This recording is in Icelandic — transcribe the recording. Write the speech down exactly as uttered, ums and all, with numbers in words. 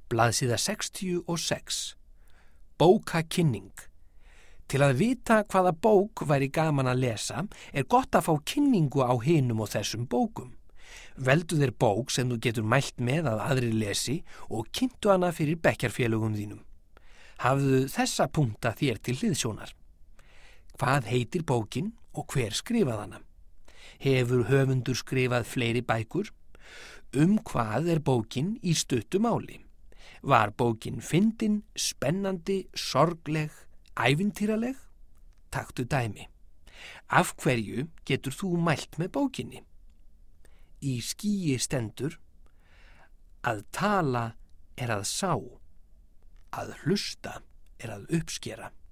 Blaðsíða sextíu og sex. Bókakynning. Til að vita hvaða bók væri gaman að lesa er gott að fá kynningu á hinum og þessum bókum. Veldu þér bók sem þú getur mælt með að aðrir lesi og kynntu hana fyrir bekkjarfélögum þínum. Hafðu þessa punkta þér til hliðsjónar. Hvað heitir bókin og hver skrifað hana? Hefur höfundur skrifað fleiri bækur? Um hvað er bókin í stuttu máli? Var bókin fyndin, spennandi, sorgleg, ævintýraleg? Taktu dæmi. Af hverju getur þú mælt með bókinni? Í skýi stendur: að tala er að sá, að hlusta er að uppskera.